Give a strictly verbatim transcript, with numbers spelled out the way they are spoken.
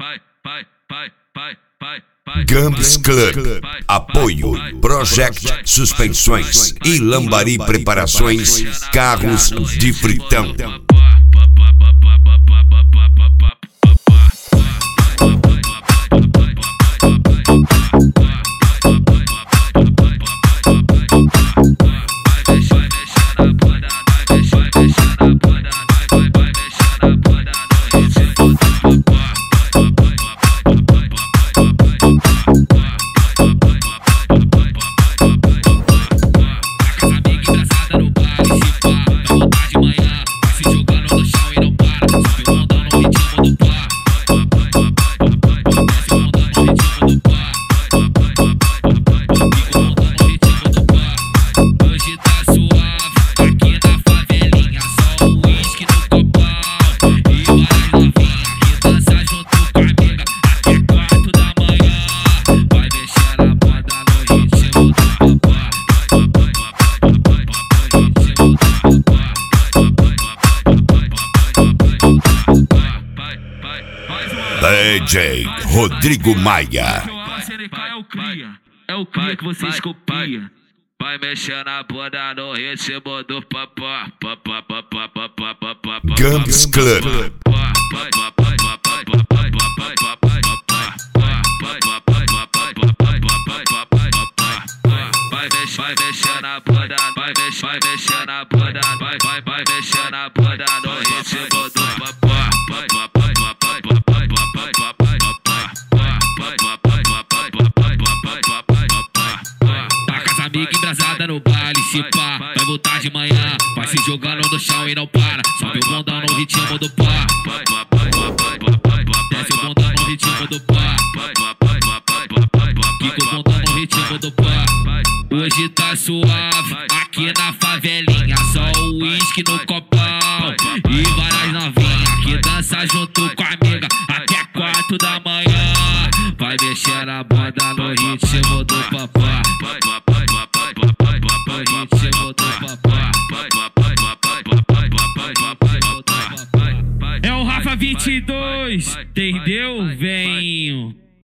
Gambs Club, apoio, Project Suspensões e Lambari Preparações, Carros de Fritão. D J Rodrigo Maia. É o cria, é o cria que vocês copiam. Vai mexer na bunda no ritmo do papá. Gambs Club. Vai mexer na bunda, vai mexer na bunda, vai vai vai mexer na bunda no ritmo do papá. Amiga embrasada no baile, se pá, vai voltar de manhã, vai se jogando no chão e não para. Sobe o bundão no ritmo do pá, desce o bundão no ritmo do pá, quica o bundão no ritmo do pá. Hoje tá suave, aqui na favelinha, só o uísque no copão e várias novinhas que dança junto com a amiga até quatro da manhã. Vai mexer a bunda no ritmo do papá. É o Rafa vinte e dois, entendeu, venho?